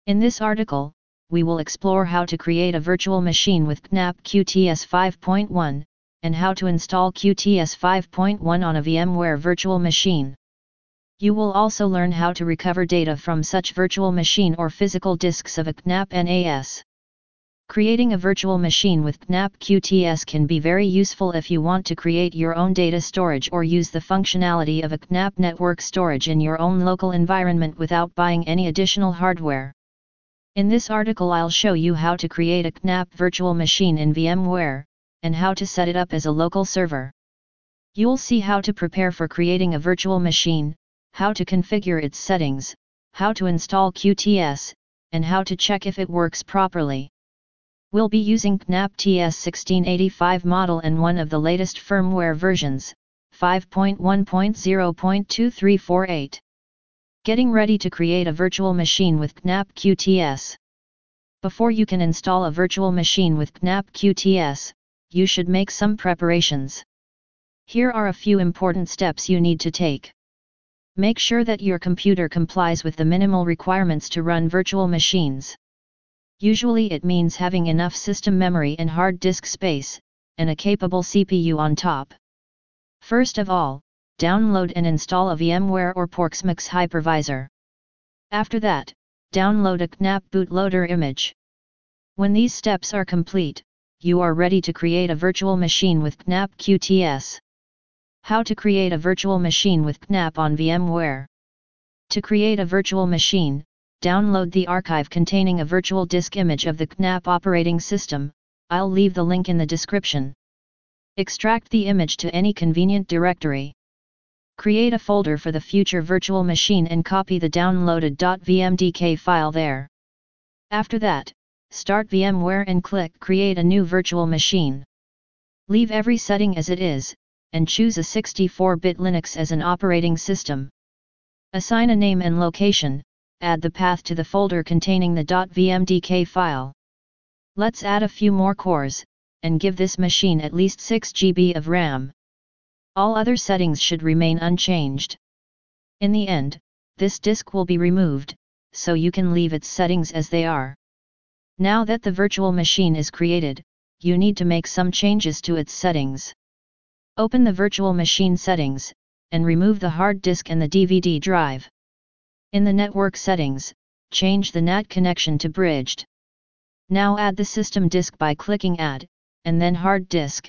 In this article, we will explore how to create a virtual machine with KNAP QTS 5.1, and how to install QTS 5.1 on a VMware virtual machine. You will also learn how to recover data from such virtual machine or physical disks of a KNAP NAS. Creating a virtual machine with KNAP QTS can be very useful if you want to create your own data storage or use the functionality of a KNAP network storage in your own local environment without buying any additional hardware. In this article I'll show you how to create a KNAP virtual machine in VMware, and how to set it up as a local server. You'll see how to prepare for creating a virtual machine, how to configure its settings, how to install QTS, and how to check if it works properly. We'll be using KNAP TS1685 model and one of the latest firmware versions, 5.1.0.2348. Getting ready to create a virtual machine with KNAP QTS. Before you can install a virtual machine with KNAP QTS, you should make some preparations. Here are a few important steps you need to take. Make sure that your computer complies with the minimal requirements to run virtual machines. Usually it means having enough system memory and hard disk space, and a capable CPU on top. First of all, download and install a VMware or Proxmox hypervisor. After that, download a KNAP bootloader image. When these steps are complete, you are ready to create a virtual machine with KNAP QTS. How to create a virtual machine with KNAP on VMware. To create a virtual machine, download the archive containing a virtual disk image of the KNAP operating system. I'll leave the link in the description. Extract the image to any convenient directory. Create a folder for the future virtual machine and copy the downloaded .vmdk file there. After that, start VMware and click Create a new virtual machine. Leave every setting as it is, and choose a 64-bit Linux as an operating system. Assign a name and location. Add the path to the folder containing the .vmdk file. Let's add a few more cores, and give this machine at least 6 GB of RAM. All other settings should remain unchanged. In the end, this disk will be removed, so you can leave its settings as they are. Now that the virtual machine is created, you need to make some changes to its settings. Open the virtual machine settings, and remove the hard disk and the DVD drive. In the network settings, change the NAT connection to bridged. Now add the system disk by clicking Add, and then Hard Disk.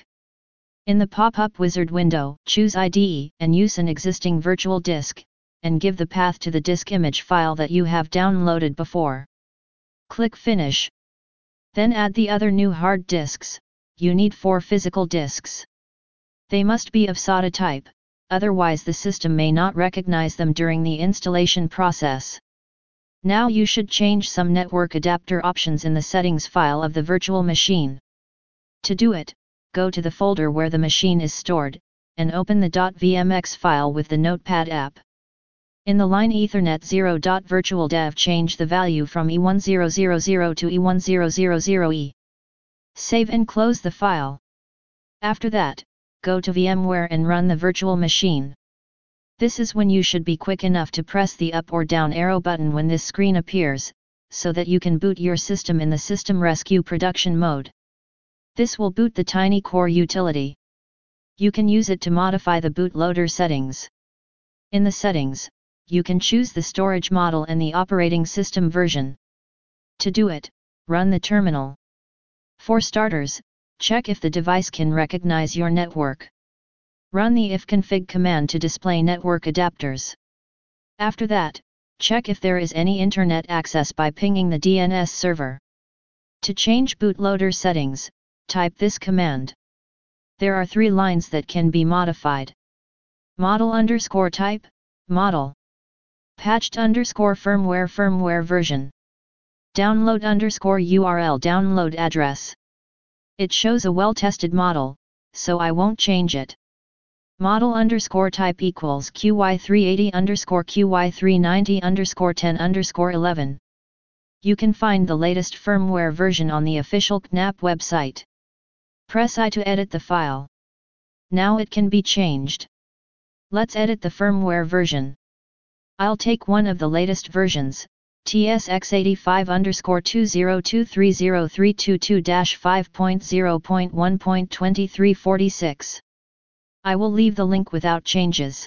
In the pop-up wizard window, choose IDE and use an existing virtual disk, and give the path to the disk image file that you have downloaded before. Click Finish. Then add the other new hard disks. You need 4 physical disks. They must be of SATA type. Otherwise the system may not recognize them during the installation process. Now you should change some network adapter options in the settings file of the virtual machine. To do it, go to the folder where the machine is stored, and open the .vmx file with the Notepad app. In the line Ethernet 0.virtualdev change the value from E1000 to E1000E. Save and close the file. After that, go to VMware and run the virtual machine. This is when you should be quick enough to press the up or down arrow button when this screen appears, so that you can boot your system in the System Rescue production mode. This will boot the TinyCore utility. You can use it to modify the bootloader settings. In the settings, you can choose the storage model and the operating system version. To do it, run the terminal. For starters, check if the device can recognize your network. Run the ifconfig command to display network adapters. After that, check if there is any internet access by pinging the DNS server. To change bootloader settings, type this command. There are 3 lines that can be modified. Model_type, model. Patched_firmware version. Download_URL download address. It shows a well-tested model, so I won't change it. Model_type equals QY380_QY390_10_11. You can find the latest firmware version on the official KNAP website. Press I to edit the file. Now it can be changed. Let's edit the firmware version. I'll take one of the latest versions, TSX85_2030322-5.0.1.2346. I will leave the link without changes.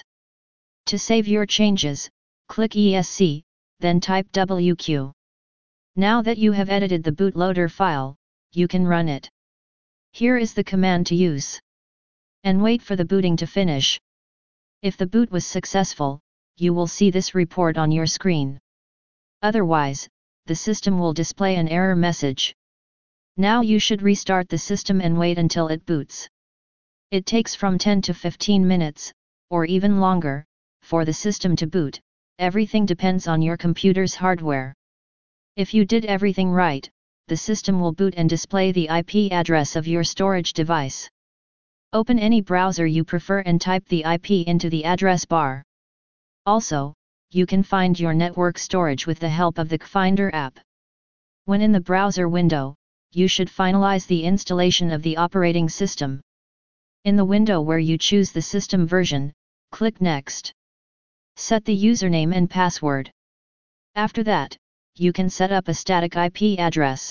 To save your changes, click ESC, then type WQ. Now that you have edited the bootloader file, you can run it. Here is the command to use. And wait for the booting to finish. If the boot was successful, you will see this report on your screen. Otherwise, the system will display an error message. Now you should restart the system and wait until it boots. It takes from 10 to 15 minutes, or even longer, for the system to boot. Everything depends on your computer's hardware. If you did everything right, the system will boot and display the IP address of your storage device. Open any browser you prefer and type the IP into the address bar. Also, you can find your network storage with the help of the KFinder app. When in the browser window, you should finalize the installation of the operating system. In the window where you choose the system version, click Next. Set the username and password. After that, you can set up a static IP address.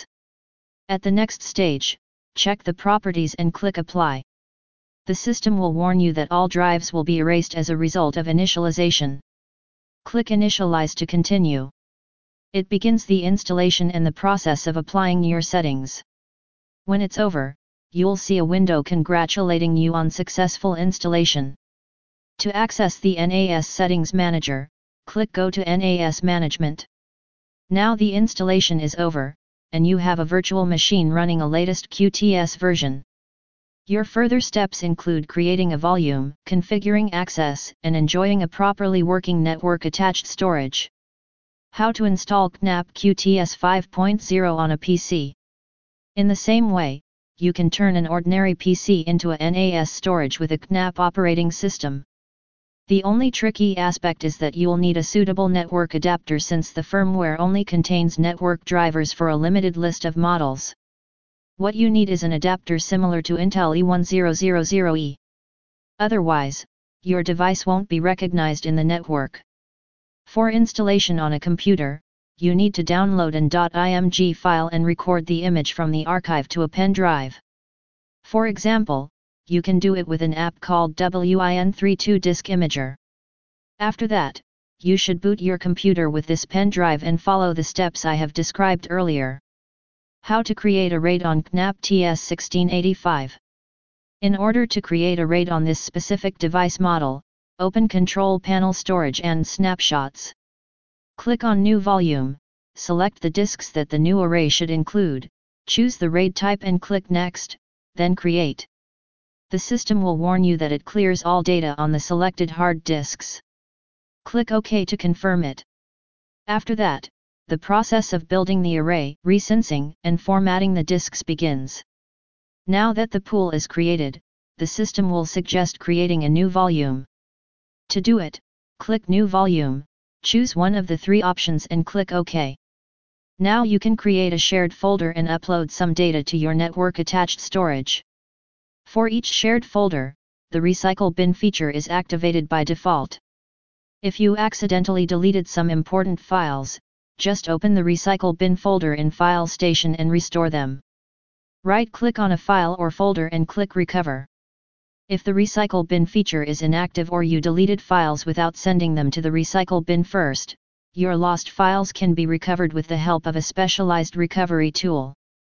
At the next stage, check the properties and click Apply. The system will warn you that all drives will be erased as a result of initialization. Click Initialize to continue. It begins the installation and the process of applying your settings. When it's over, you'll see a window congratulating you on successful installation. To access the NAS Settings Manager, click Go to NAS Management. Now the installation is over, and you have a virtual machine running a latest QTS version. Your further steps include creating a volume, configuring access, and enjoying a properly working network-attached storage. How to install KNAPP QTS 5.0 on a PC. In the same way, you can turn an ordinary PC into a NAS storage with a KNAPP operating system. The only tricky aspect is that you'll need a suitable network adapter since the firmware only contains network drivers for a limited list of models. What you need is an adapter similar to Intel E1000E. Otherwise, your device won't be recognized in the network. For installation on a computer, you need to download an .img file and record the image from the archive to a pen drive. For example, you can do it with an app called Win32 Disk Imager. After that, you should boot your computer with this pen drive and follow the steps I have described earlier. How to create a RAID on KNAPP TS1685. In order to create a RAID on this specific device model, open Control Panel Storage and Snapshots. Click on New Volume, select the disks that the new array should include, choose the RAID type and click Next, then Create. The system will warn you that it clears all data on the selected hard disks. Click OK to confirm it. After that, the process of building the array, resensing, and formatting the disks begins. Now that the pool is created, the system will suggest creating a new volume. To do it, click New Volume, choose one of the three options and click OK. Now you can create a shared folder and upload some data to your network-attached storage. For each shared folder, the Recycle Bin feature is activated by default. If you accidentally deleted some important files, just open the Recycle Bin folder in File Station and restore them. Right-click on a file or folder and click Recover. If the Recycle Bin feature is inactive or you deleted files without sending them to the Recycle Bin first, your lost files can be recovered with the help of a specialized recovery tool.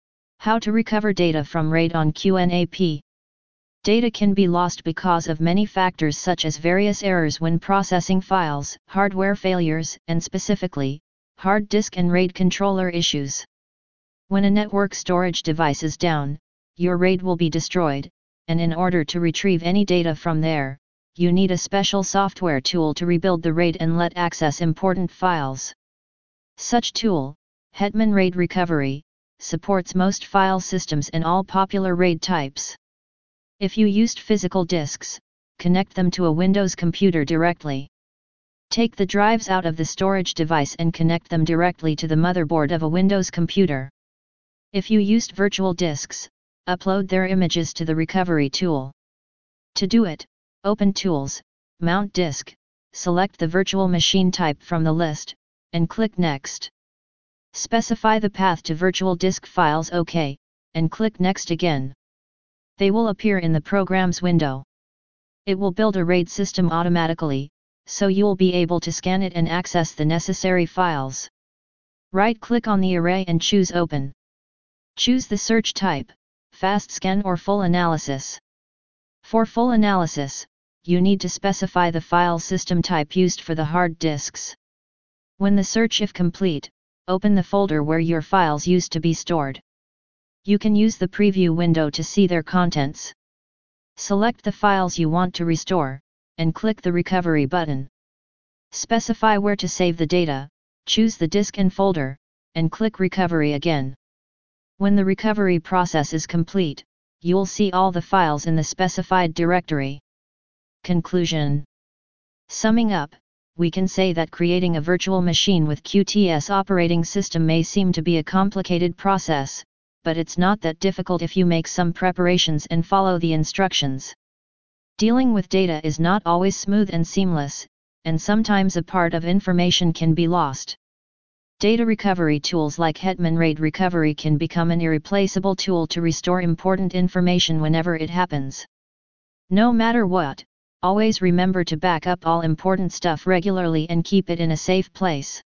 How to recover data from RAID on QNAP. Data can be lost because of many factors such as various errors when processing files, hardware failures, and specifically, hard disk and RAID controller issues. When a network storage device is down, your RAID will be destroyed, and in order to retrieve any data from there, you need a special software tool to rebuild the RAID and let access important files. Such tool, Hetman RAID Recovery, supports most file systems and all popular RAID types. If you used physical disks, connect them to a Windows computer directly. Take the drives out of the storage device and connect them directly to the motherboard of a Windows computer. If you used virtual disks, upload their images to the recovery tool. To do it, open Tools, Mount Disk, select the virtual machine type from the list, and click Next. Specify the path to virtual disk files OK, and click Next again. They will appear in the Programs window. It will build a RAID system automatically, so you'll be able to scan it and access the necessary files. Right-click on the array and choose Open. Choose the search type, Fast Scan or Full Analysis. For full analysis, you need to specify the file system type used for the hard disks. When the search is complete, open the folder where your files used to be stored. You can use the preview window to see their contents. Select the files you want to restore, and click the Recovery button. Specify where to save the data, choose the disk and folder, and click Recovery again. When the recovery process is complete, you'll see all the files in the specified directory. Conclusion. Summing up, we can say that creating a virtual machine with QTS operating system may seem to be a complicated process, but it's not that difficult if you make some preparations and follow the instructions. Dealing with data is not always smooth and seamless, and sometimes a part of information can be lost. Data recovery tools like Hetman RAID Recovery can become an irreplaceable tool to restore important information whenever it happens. No matter what, always remember to back up all important stuff regularly and keep it in a safe place.